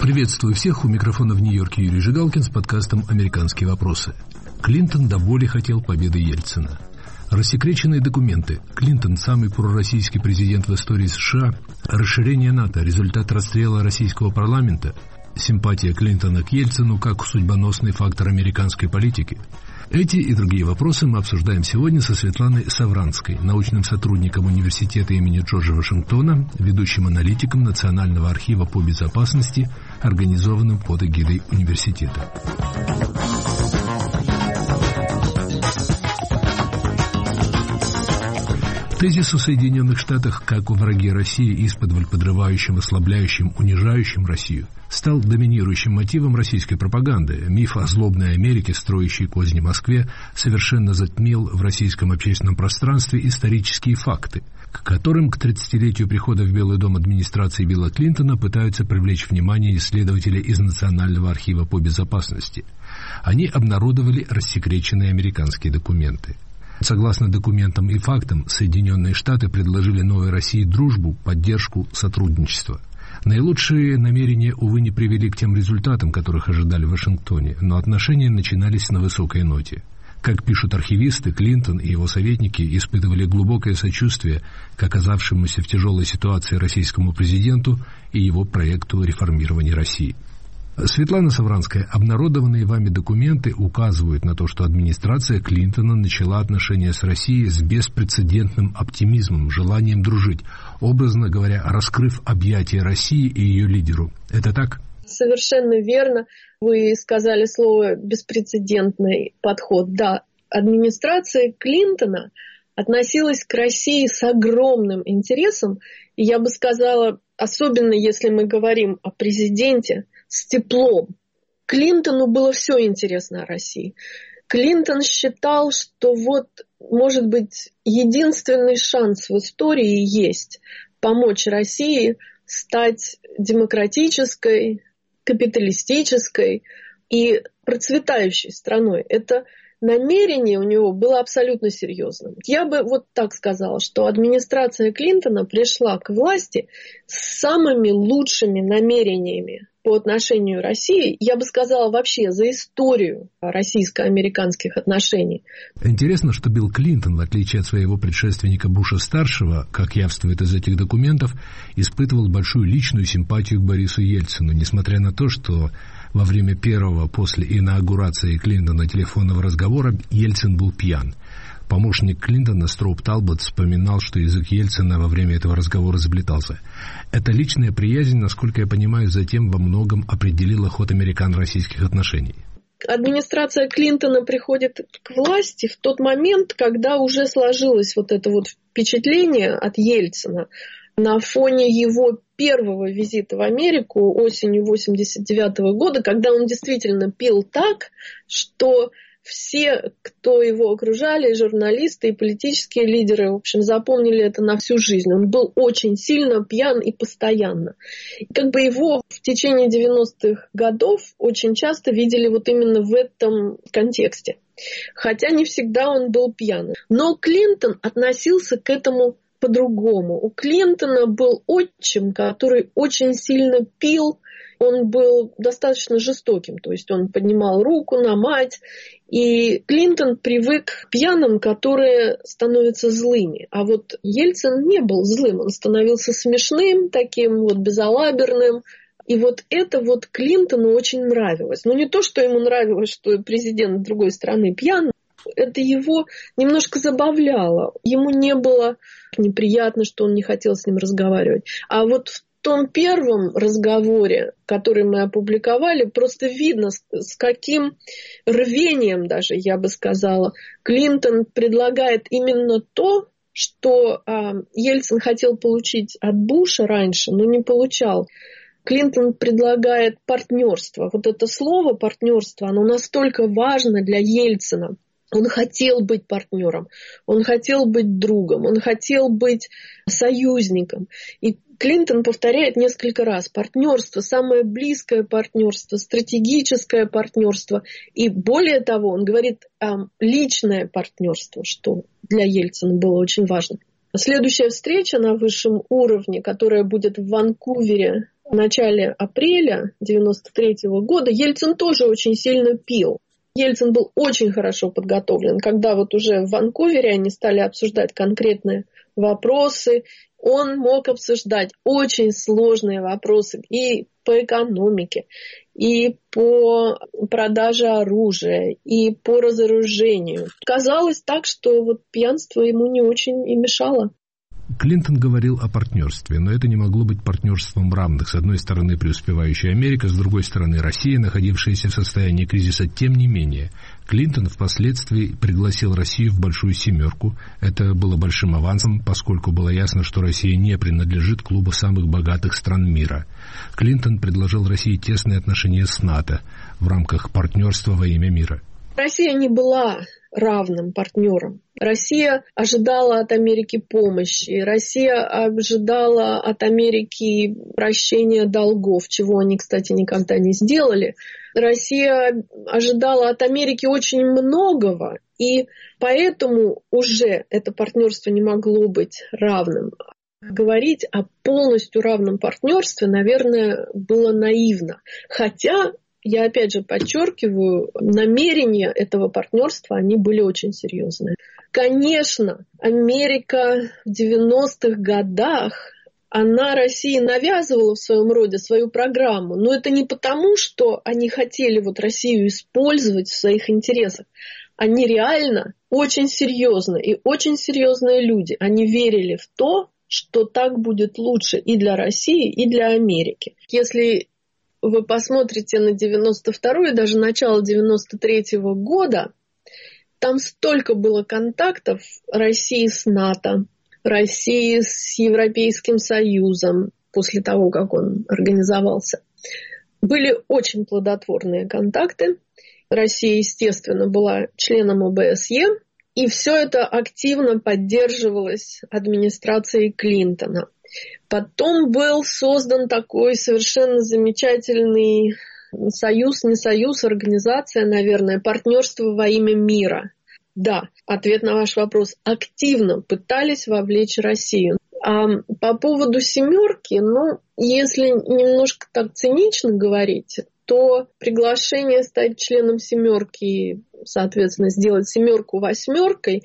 Приветствую всех, у микрофона в Нью-Йорке Юрий Жигалкин с подкастом «Американские вопросы». Клинтон до боли хотел победы Ельцина. Рассекреченные документы. Клинтон – самый пророссийский президент в истории США. Расширение НАТО – результат расстрела российского парламента. Симпатия Клинтона к Ельцину как судьбоносный фактор американской политики. Эти и другие вопросы мы обсуждаем сегодня со Светланой Савранской, научным сотрудником университета имени Джорджа Вашингтона, ведущим аналитиком Национального архива по безопасности, организованным под эгидой университета. Тезис о Соединенных Штатах как враге России, исподволь подрывающим, ослабляющим, унижающим Россию, стал доминирующим мотивом российской пропаганды. Миф о злобной Америке, строящей козни Москве, совершенно затмил в российском общественном пространстве исторические факты, к которым к 30-летию прихода в Белый дом администрации Билла Клинтона пытаются привлечь внимание исследователи из Национального архива по безопасности. Они обнародовали рассекреченные американские документы. Согласно документам и фактам, Соединенные Штаты предложили новой России дружбу, поддержку, сотрудничество. Наилучшие намерения, увы, не привели к тем результатам, которых ожидали в Вашингтоне, но отношения начинались на высокой ноте. Как пишут архивисты, Клинтон и его советники испытывали глубокое сочувствие к оказавшемуся в тяжелой ситуации российскому президенту и его проекту реформирования России. Светлана Савранская, обнародованные вами документы указывают на то, что администрация Клинтона начала отношения с Россией с беспрецедентным оптимизмом, желанием дружить, образно говоря, раскрыв объятия России и ее лидеру. Это так? Совершенно верно. Вы сказали слово «беспрецедентный подход». Да, администрация Клинтона относилась к России с огромным интересом, и я бы сказала, особенно если мы говорим о президенте, с теплом. Клинтону было все интересно о России. Клинтон считал, что вот, может быть, единственный шанс в истории есть помочь России стать демократической, капиталистической и процветающей страной. Это намерение у него было абсолютно серьезным. Я бы вот так сказала, что администрация Клинтона пришла к власти с самыми лучшими намерениями по отношению к России, я бы сказала, вообще за историю российско-американских отношений. Интересно, что Билл Клинтон, в отличие от своего предшественника Буша-старшего, как явствует из этих документов, испытывал большую личную симпатию к Борису Ельцину, несмотря на то, что во время первого после инаугурации Клинтона телефонного разговора Ельцин был пьян. Помощник Клинтона Строуп Талбот вспоминал, что язык Ельцина во время этого разговора заплетался. Эта личная приязнь, насколько я понимаю, затем во многом определила ход американо-российских отношений. Администрация Клинтона приходит к власти в тот момент, когда уже сложилось вот это вот впечатление от Ельцина на фоне его первого визита в Америку осенью 1989 года, когда он действительно пил так, что все, кто его окружали, журналисты и политические лидеры, в общем, запомнили это на всю жизнь. Он был очень сильно пьян и постоянно. И как бы его в течение 90-х годов очень часто видели вот именно в этом контексте. Хотя не всегда он был пьяным. Но Клинтон относился к этому по-другому. У Клинтона был отчим, который очень сильно пил. Он был достаточно жестоким, то есть он поднимал руку на мать, и Клинтон привык к пьяным, которые становятся злыми. А вот Ельцин не был злым, он становился смешным, таким вот безалаберным. И вот это вот Клинтону очень нравилось. Но не то, что ему нравилось, что президент другой страны пьян, это его немножко забавляло. Ему не было неприятно, что он не хотел с ним разговаривать. А вот в том первом разговоре, который мы опубликовали, просто видно, с каким рвением даже, я бы сказала, Клинтон предлагает именно то, что Ельцин хотел получить от Буша раньше, но не получал. Клинтон предлагает партнерство. Вот это слово партнерство, оно настолько важно для Ельцина. Он хотел быть партнером, он хотел быть другом, он хотел быть союзником. И Клинтон повторяет несколько раз: партнерство, самое близкое партнерство, стратегическое партнерство. И более того, он говорит личное партнерство, что для Ельцина было очень важно. Следующая встреча на высшем уровне, которая будет в Ванкувере в начале апреля 1993 года Ельцин тоже очень сильно пил. Ельцин был очень хорошо подготовлен. Когда вот уже в Ванкувере они стали обсуждать конкретные вопросы, он мог обсуждать очень сложные вопросы и по экономике, и по продаже оружия, и по разоружению. Казалось так, что вот пьянство ему не очень и мешало. Клинтон говорил о партнерстве, но это не могло быть партнерством равных. С одной стороны, преуспевающая Америка, с другой стороны, Россия, находившаяся в состоянии кризиса. Тем не менее, Клинтон впоследствии пригласил Россию в Большую Семерку. Это было большим авансом, поскольку было ясно, что Россия не принадлежит к клубу самых богатых стран мира. Клинтон предложил России тесные отношения с НАТО в рамках партнерства во имя мира. Россия не была равным партнером. Россия ожидала от Америки помощи. Россия ожидала от Америки прощения долгов, чего они, кстати, никогда не сделали. Россия ожидала от Америки очень многого, и поэтому уже это партнерство не могло быть равным. Говорить о полностью равном партнерстве, наверное, было наивно. Хотя, я опять же подчеркиваю, намерения этого партнерства, они были очень серьезные. Конечно, Америка в 90-х годах, она России навязывала в своем роде свою программу, но это не потому, что они хотели вот Россию использовать в своих интересах. Они реально очень серьезные и очень серьезные люди. Они верили в то, что так будет лучше и для России, и для Америки. Если вы посмотрите на 92-й, даже начало 93-го года, там столько было контактов России с НАТО, России с Европейским Союзом после того, как он организовался. Были очень плодотворные контакты. Россия, естественно, была членом ОБСЕ, и все это активно поддерживалось администрацией Клинтона. Потом был создан такой совершенно замечательный союз, не союз, организация, наверное, партнерство во имя мира. Да, ответ на ваш вопрос. Активно пытались вовлечь Россию. А по поводу семерки, если немножко так цинично говорить, то приглашение стать членом семерки, соответственно, сделать семерку восьмеркой,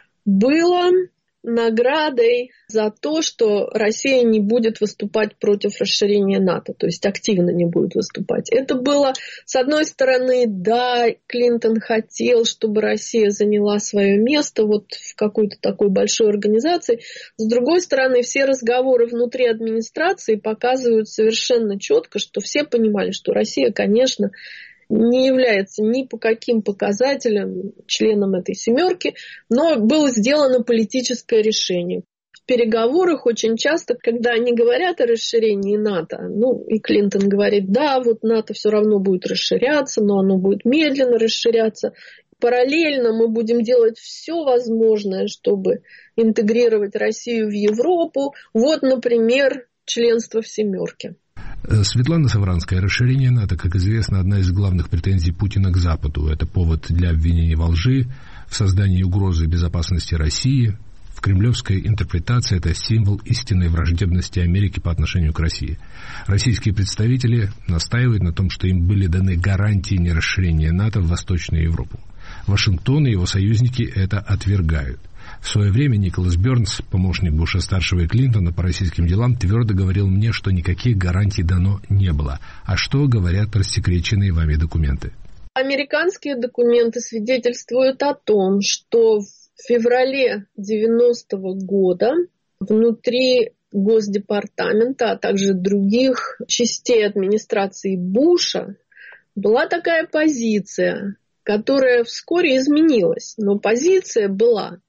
было наградой за то, что Россия не будет выступать против расширения НАТО, то есть активно не будет выступать. Это было, с одной стороны, да, Клинтон хотел, чтобы Россия заняла свое место вот в какой-то такой большой организации. С другой стороны, все разговоры внутри администрации показывают совершенно четко, что все понимали, что Россия, конечно, не является ни по каким показателям членом этой семерки, но было сделано политическое решение. В переговорах очень часто, когда они говорят о расширении НАТО, и Клинтон говорит, да, вот НАТО все равно будет расширяться, но оно будет медленно расширяться. Параллельно мы будем делать все возможное, чтобы интегрировать Россию в Европу. Вот, например, членство в семерке. Светлана Савранская, расширение НАТО, как известно, одна из главных претензий Путина к Западу. Это повод для обвинений во лжи, в создании угрозы безопасности России. В кремлевской интерпретации это символ истинной враждебности Америки по отношению к России. Российские представители настаивают на том, что им были даны гарантии нерасширения НАТО в Восточную Европу. Вашингтон и его союзники это отвергают. В свое время Николас Бернс, помощник Буша-старшего и Клинтона по российским делам, твердо говорил мне, что никаких гарантий дано не было. А что говорят рассекреченные вами документы? Американские документы свидетельствуют о том, что в феврале 90-го года внутри Госдепартамента, а также других частей администрации Буша была такая позиция, которая вскоре изменилась. Но позиция была,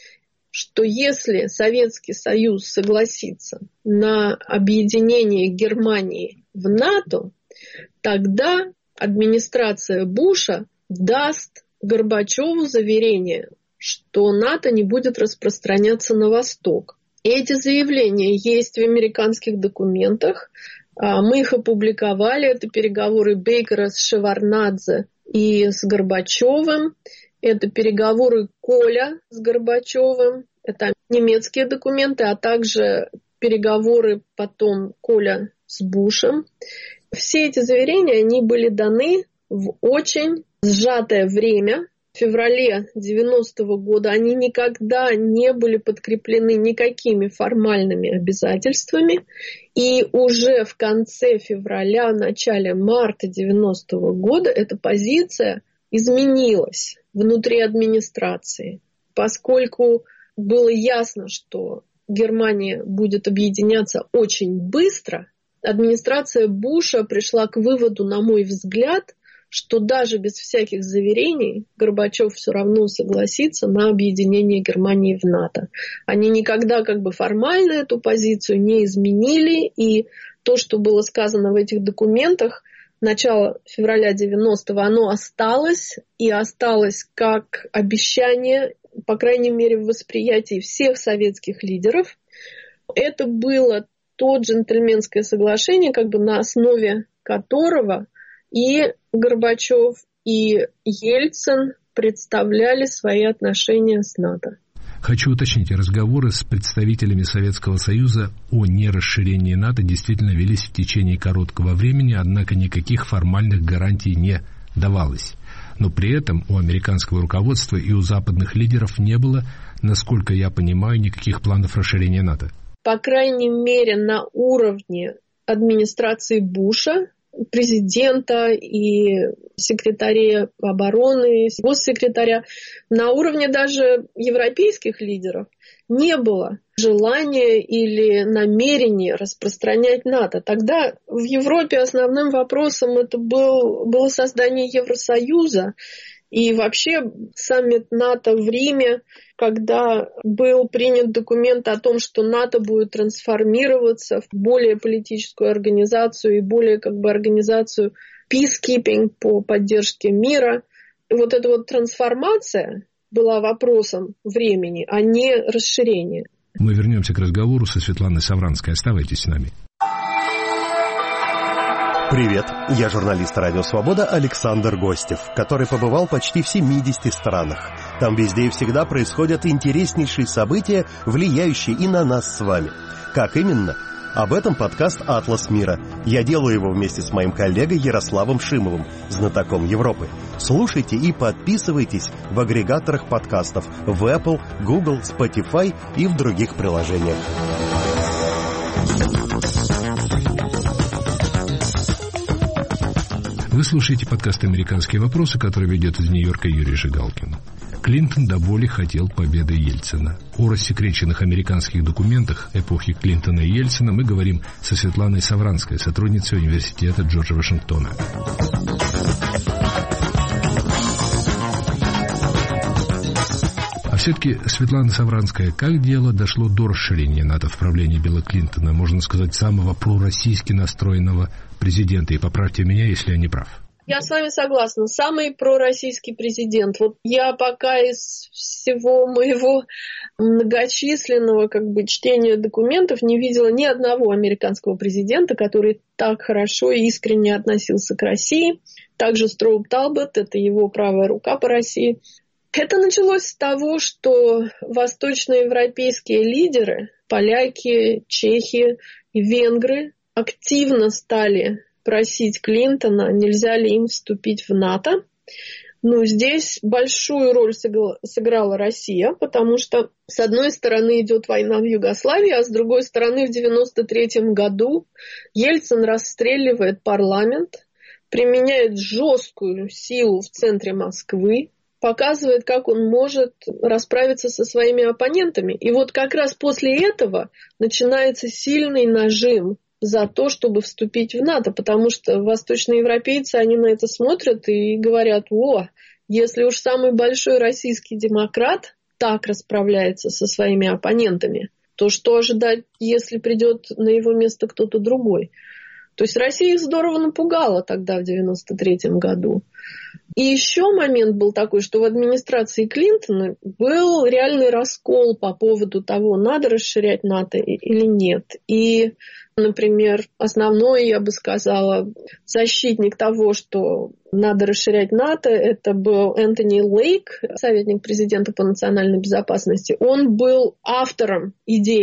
что если Советский Союз согласится на объединение Германии в НАТО, тогда администрация Буша даст Горбачеву заверение, что НАТО не будет распространяться на восток. Эти заявления есть в американских документах. Мы их опубликовали. Это переговоры Бейкера с Шеварднадзе и с Горбачевым. Это переговоры Коля с Горбачевым. Это немецкие документы, а также переговоры потом Коля с Бушем. Все эти заверения, они были даны в очень сжатое время. В феврале 90-го года они никогда не были подкреплены никакими формальными обязательствами. И уже в конце февраля, начале марта 90-го года эта позиция изменилась внутри администрации, поскольку было ясно, что Германия будет объединяться очень быстро. Администрация Буша пришла к выводу, на мой взгляд, что даже без всяких заверений Горбачев все равно согласится на объединение Германии в НАТО. Они никогда формально эту позицию не изменили, и то, что было сказано в этих документах, начало февраля 90-го, оно осталось, и осталось как обещание, по крайней мере, в восприятии всех советских лидеров. Это было то джентльменское соглашение, на основе которого и Горбачев, и Ельцин представляли свои отношения с НАТО. Хочу уточнить, разговоры с представителями Советского Союза о нерасширении НАТО действительно велись в течение короткого времени, однако никаких формальных гарантий не давалось. Но при этом у американского руководства и у западных лидеров не было, насколько я понимаю, никаких планов расширения НАТО. По крайней мере, на уровне администрации Буша, президента и секретаря обороны, госсекретаря, на уровне даже европейских лидеров не было желания или намерения распространять НАТО. Тогда в Европе основным вопросом это было создание Евросоюза. И вообще саммит НАТО в Риме, когда был принят документ о том, что НАТО будет трансформироваться в более политическую организацию и более организацию peacekeeping по поддержке мира. И вот эта трансформация была вопросом времени, а не расширения. Мы вернемся к разговору со Светланой Савранской. Оставайтесь с нами. Привет, я журналист «Радио Свобода» Александр Гостев, который побывал почти в 70 странах. Там везде и всегда происходят интереснейшие события, влияющие и на нас с вами. Как именно? Об этом подкаст «Атлас мира». Я делаю его вместе с моим коллегой Ярославом Шимовым, знатоком Европы. Слушайте и подписывайтесь в агрегаторах подкастов в Apple, Google, Spotify и в других приложениях. Вы слушаете подкаст «Американские вопросы», который ведет из Нью-Йорка Юрий Жигалкин. Клинтон до боли хотел победы Ельцина. О рассекреченных американских документах эпохи Клинтона и Ельцина мы говорим со Светланой Савранской, сотрудницей университета Джорджа Вашингтона. А все-таки, Светлана Савранская, как дело дошло до расширения НАТО в правлении Билла Клинтона, можно сказать, самого пророссийски настроенного президента? И поправьте меня, если я не прав. Я с вами согласна. Самый пророссийский президент. Я пока из всего моего многочисленного чтения документов не видела ни одного американского президента, который так хорошо и искренне относился к России. Также Строуп Талбот, это его правая рука по России. Это началось с того, что восточноевропейские лидеры, поляки, чехи и венгры, активно стали просить Клинтона, нельзя ли им вступить в НАТО. Здесь большую роль сыграла Россия, потому что с одной стороны идет война в Югославии, а с другой стороны в 1993 году Ельцин расстреливает парламент, применяет жесткую силу в центре Москвы, показывает, как он может расправиться со своими оппонентами. И как раз после этого начинается сильный нажим за то, чтобы вступить в НАТО, потому что восточноевропейцы, они на это смотрят и говорят: если уж самый большой российский демократ так расправляется со своими оппонентами, то что ожидать, если придет на его место кто-то другой? То есть Россия их здорово напугала тогда, в 1993 году. И еще момент был такой, что в администрации Клинтона был реальный раскол по поводу того, надо расширять НАТО или нет. И, например, основной, я бы сказала, защитник того, что надо расширять НАТО, это был Энтони Лейк, советник президента по национальной безопасности. Он был автором идеи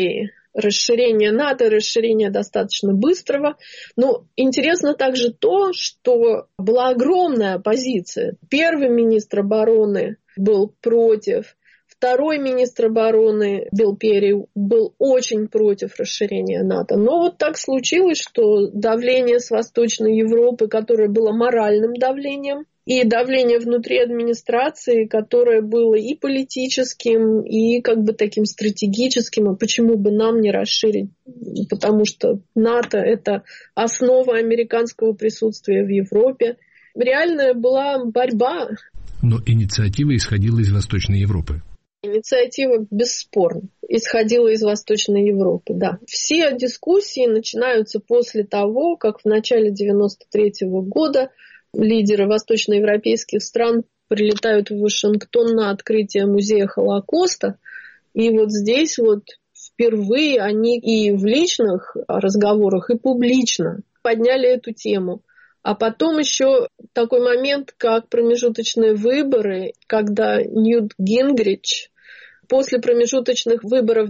расширения НАТО, расширения достаточно быстрого. Но интересно также то, что была огромная оппозиция. Первый министр обороны был против, второй министр обороны Билл Перри был очень против расширения НАТО. Но вот так случилось, что давление с Восточной Европы, которое было моральным давлением, и давление внутри администрации, которое было и политическим, и как бы таким стратегическим, а почему бы нам не расширить? Потому что НАТО – это основа американского присутствия в Европе. Реальная была борьба. Но инициатива исходила из Восточной Европы. Инициатива, бесспорно, исходила из Восточной Европы, да. Все дискуссии начинаются после того, как в начале 1993 года лидеры восточноевропейских стран прилетают в Вашингтон на открытие музея Холокоста. И вот здесь вот впервые они и в личных разговорах, и публично подняли эту тему. А потом еще такой момент, как промежуточные выборы, когда Ньют Гингрич после промежуточных выборов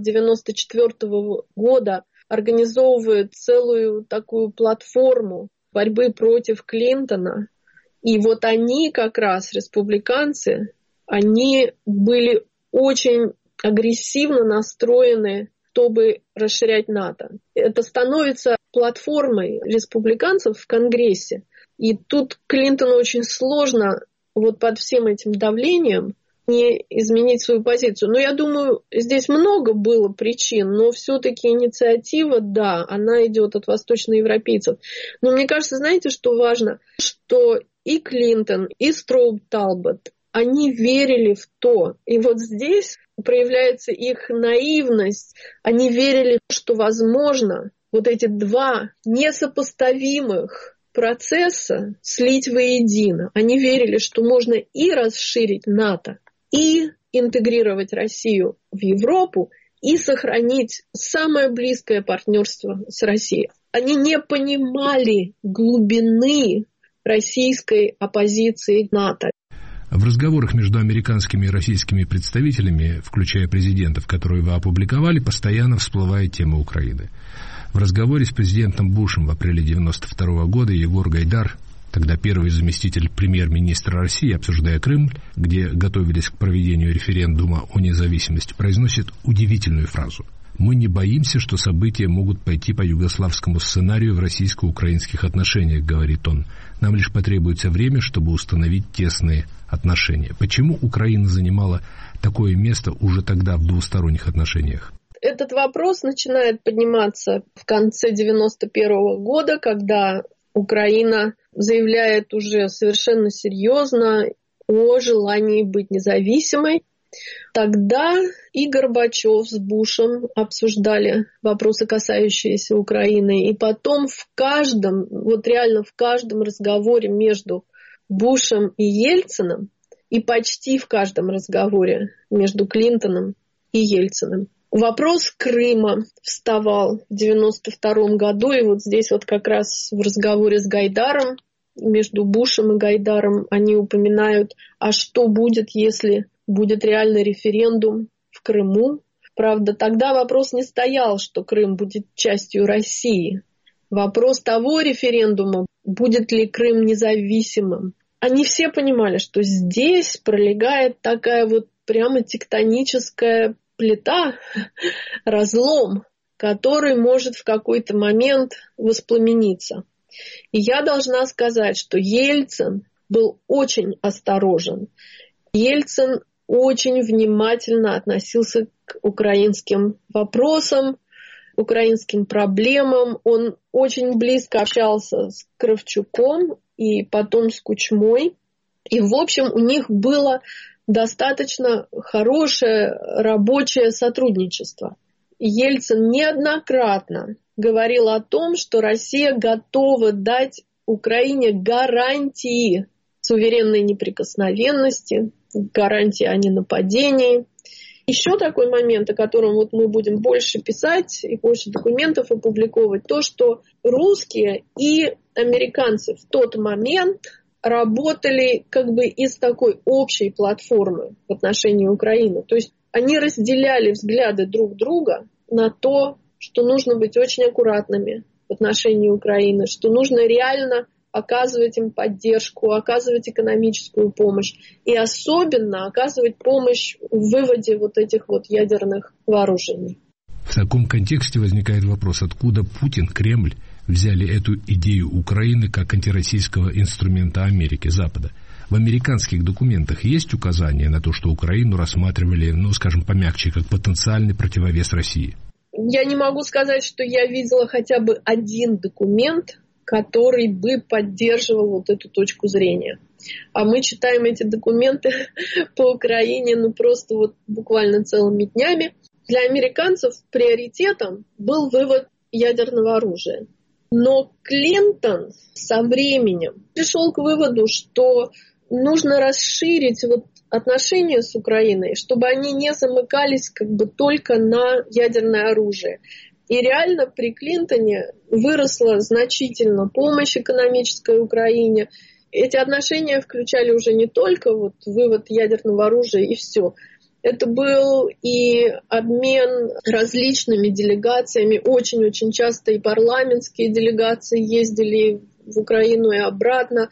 1994 года организовывает целую такую платформу борьбы против Клинтона. И вот они как раз, республиканцы, они были очень агрессивно настроены, чтобы расширять НАТО. Это становится платформой республиканцев в Конгрессе. И тут Клинтону очень сложно вот под всем этим давлением не изменить свою позицию. Но я думаю, здесь много было причин, но все-таки инициатива, да, она идет от восточноевропейцев. Но мне кажется, знаете, что важно? Что и Клинтон, и Строуп Талбот, они верили в то. И вот здесь проявляется их наивность. Они верили, что возможно вот эти два несопоставимых процесса слить воедино. Они верили, что можно и расширить НАТО, и интегрировать Россию в Европу, и сохранить самое близкое партнерство с Россией. Они не понимали глубины российской оппозиции к НАТО. В разговорах между американскими и российскими представителями, включая президентов, которые вы опубликовали, постоянно всплывает тема Украины. В разговоре с президентом Бушем в апреле 1992 года Егор Гайдар, тогда первый заместитель премьер-министра России, обсуждая Крым, где готовились к проведению референдума о независимости, произносит удивительную фразу. «Мы не боимся, что события могут пойти по югославскому сценарию в российско-украинских отношениях», — говорит он. «Нам лишь потребуется время, чтобы установить тесные отношения». Почему Украина занимала такое место уже тогда в двусторонних отношениях? Этот вопрос начинает подниматься в конце 1991 года, когда Украина заявляет уже совершенно серьезно о желании быть независимой. Тогда и Горбачев с Бушем обсуждали вопросы, касающиеся Украины. И потом в каждом, вот реально в каждом разговоре между Бушем и Ельциным, и почти в каждом разговоре между Клинтоном и Ельциным, вопрос Крыма вставал в 1992 году. И вот здесь вот как раз в разговоре с Гайдаром, между Бушем и Гайдаром, они упоминают, а что будет, если будет реальный референдум в Крыму. Правда, тогда вопрос не стоял, что Крым будет частью России. Вопрос того референдума, будет ли Крым независимым. Они все понимали, что здесь пролегает такая вот прямо тектоническая плита, разлом, который может в какой-то момент воспламениться. И я должна сказать, что Ельцин был очень осторожен. Ельцин очень внимательно относился к украинским вопросам, украинским проблемам. Он очень близко общался с Кравчуком и потом с Кучмой. И, в общем, у них было достаточно хорошее рабочее сотрудничество. Ельцин неоднократно говорил о том, что Россия готова дать Украине гарантии суверенной неприкосновенности, гарантии о ненападении. Еще такой момент, о котором вот мы будем больше писать и больше документов опубликовывать, то, что русские и американцы в тот момент работали как бы из такой общей платформы в отношении Украины. То есть они разделяли взгляды друг друга на то, что нужно быть очень аккуратными в отношении Украины, что нужно реально оказывать им поддержку, оказывать экономическую помощь и особенно оказывать помощь в выводе вот этих вот ядерных вооружений. В таком контексте возникает вопрос, откуда Путин, Кремль взяли эту идею Украины как антироссийского инструмента Америки, Запада. В американских документах есть указания на то, что Украину рассматривали, скажем, помягче, как потенциальный противовес России? Я не могу сказать, что я видела хотя бы один документ, который бы поддерживал вот эту точку зрения. А мы читаем эти документы по Украине, просто вот буквально целыми днями. Для американцев приоритетом был вывод ядерного оружия. Но Клинтон со временем пришел к выводу, что нужно расширить вот отношения с Украиной, чтобы они не замыкались только на ядерное оружие. И реально при Клинтоне выросла значительно помощь экономической Украине. Эти отношения включали уже не только вывод ядерного оружия и все. Это был и обмен различными делегациями. Очень-очень часто и парламентские делегации ездили в Украину и обратно.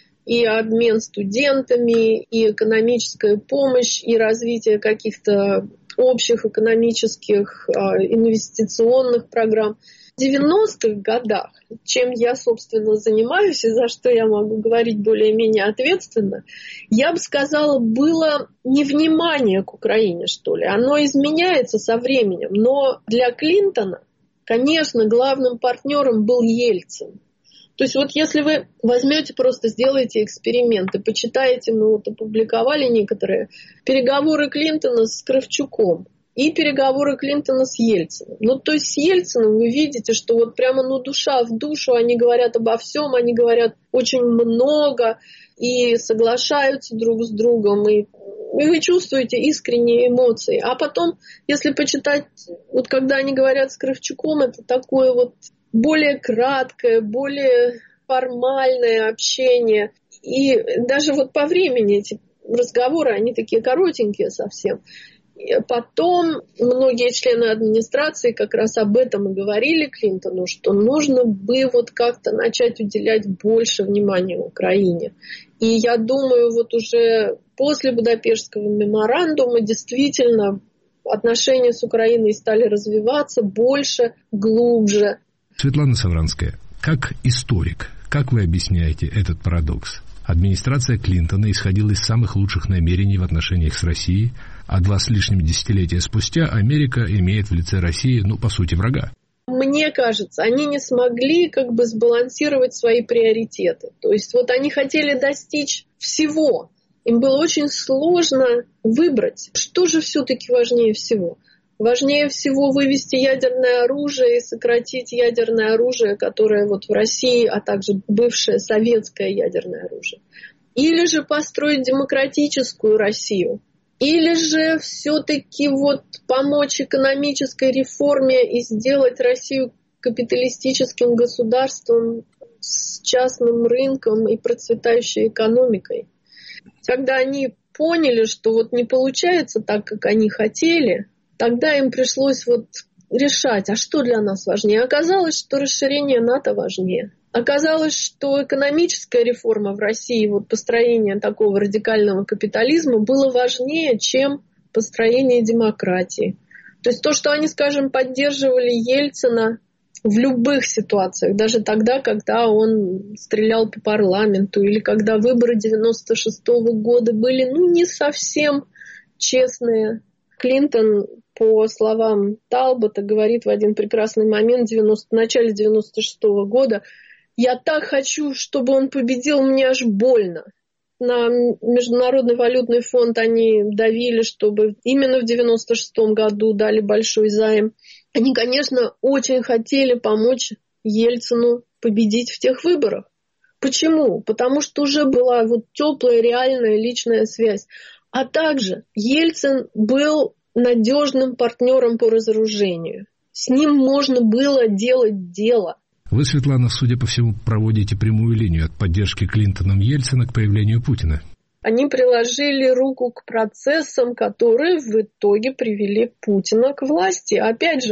И обмен студентами, и экономическая помощь, и развитие каких-то общих экономических инвестиционных программ. В 90-х годах, чем я, собственно, занимаюсь и за что я могу говорить более-менее ответственно, я бы сказала, было невнимание к Украине, что ли. Оно изменяется со временем. Но для Клинтона, конечно, главным партнером был Ельцин. То есть если вы возьмете, просто сделаете эксперименты, почитаете, мы опубликовали некоторые переговоры Клинтона с Кравчуком и переговоры Клинтона с Ельциным. То есть с Ельциным вы видите, что прямо душа в душу, они говорят обо всем, они говорят очень много и соглашаются друг с другом, и вы чувствуете искренние эмоции. А потом, если почитать, когда они говорят с Кравчуком, это такое более краткое, более формальное общение. И даже по времени эти разговоры, они такие коротенькие совсем. И потом многие члены администрации как раз об этом и говорили Клинтону, что нужно бы как-то начать уделять больше внимания Украине. И я думаю, уже после Будапештского меморандума действительно отношения с Украиной стали развиваться больше, глубже. Светлана Савранская, как историк, как вы объясняете этот парадокс? Администрация Клинтона исходила из самых лучших намерений в отношениях с Россией, а 2 с лишним десятилетия спустя Америка имеет в лице России, по сути, врага. Мне кажется, они не смогли сбалансировать свои приоритеты. То есть они хотели достичь всего. Им было очень сложно выбрать, что же все-таки важнее всего. Важнее всего вывести ядерное оружие и сократить ядерное оружие, которое в России, а также бывшее советское ядерное оружие. Или же построить демократическую Россию. Или же все-таки помочь экономической реформе и сделать Россию капиталистическим государством с частным рынком и процветающей экономикой. Когда они поняли, что не получается так, как они хотели, тогда им пришлось решать, а что для нас важнее. Оказалось, что расширение НАТО важнее. Оказалось, что экономическая реформа в России, построение такого радикального капитализма было важнее, чем построение демократии. То есть то, что они, скажем, поддерживали Ельцина в любых ситуациях, даже тогда, когда он стрелял по парламенту, или когда выборы 96-го года были не совсем честные. Клинтон, по словам Талбота, говорит в один прекрасный момент в начале 96-го года: «Я так хочу, чтобы он победил, мне аж больно». На Международный валютный фонд они давили, чтобы именно в 96-м году дали большой займ. Они, конечно, очень хотели помочь Ельцину победить в тех выборах. Почему? Потому что уже была теплая, реальная личная связь. А также Ельцин был надежным партнером по разоружению. С ним можно было делать дело. Вы, Светлана, судя по всему, проводите прямую линию от поддержки Клинтоном Ельцина к появлению Путина. Они приложили руку к процессам, которые в итоге привели Путина к власти. Опять же,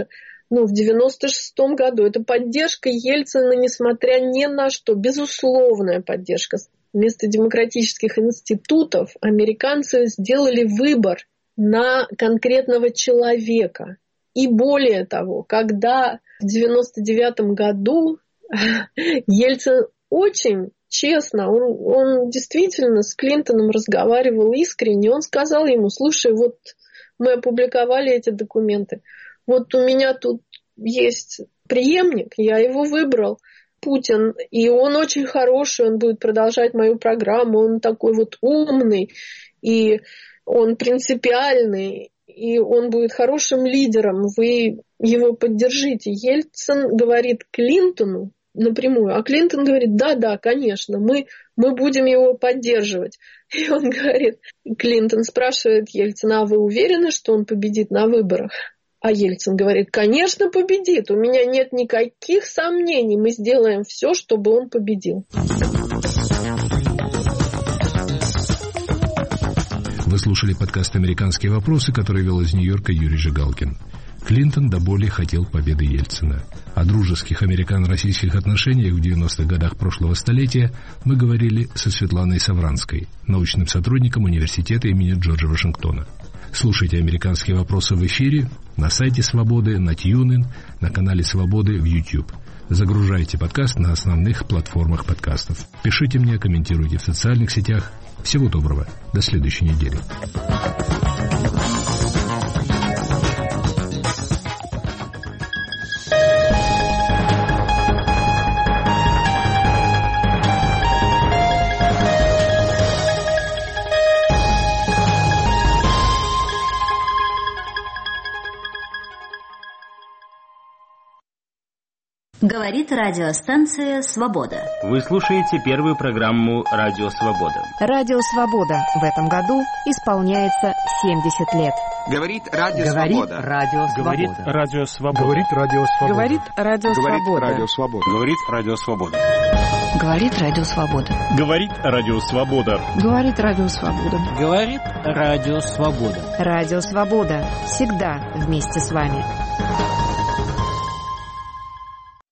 в 96-м году. Это поддержка Ельцина, несмотря ни на что, безусловная поддержка. Вместо демократических институтов американцы сделали выбор на конкретного человека. И более того, когда в 99-м году Ельцин очень честно, он действительно с Клинтоном разговаривал искренне, он сказал ему: слушай, вот мы опубликовали эти документы, вот у меня тут есть преемник, я его выбрал, Путин, и он очень хороший, он будет продолжать мою программу, он такой вот умный, и он принципиальный, и он будет хорошим лидером, вы его поддержите. Ельцин говорит Клинтону напрямую, а Клинтон говорит: да, конечно, мы будем его поддерживать. И он говорит, Клинтон спрашивает Ельцина: а вы уверены, что он победит на выборах? А Ельцин говорит: конечно, победит, у меня нет никаких сомнений, мы сделаем все, чтобы он победил. Вы слушали подкаст «Американские вопросы», который вел из Нью-Йорка Юрий Жигалкин. Клинтон до боли хотел победы Ельцина. О дружеских американо-российских отношениях в 90-х годах прошлого столетия мы говорили со Светланой Савранской, научным сотрудником университета имени Джорджа Вашингтона. Слушайте «Американские вопросы» в эфире, на сайте «Свободы», на TuneIn, на канале «Свободы» в YouTube. Загружайте подкаст на основных платформах подкастов. Пишите мне, комментируйте в социальных сетях. Всего доброго. До следующей недели. Говорит радиостанция «Свобода». Вы слушаете первую программу «Радио Свобода». Радио «Свобода» в этом году исполняется 70 лет. Говорит Радио Свобода. Говорит Радио Свобода. Говорит Радио Свобода. Говорит Радио Свобода. Говорит Радио Свобода. Говорит Радио Свобода. Говорит Радио Свобода. Говорит Радио Свобода. Говорит Радио Свобода. Радио Свобода. Всегда вместе с вами.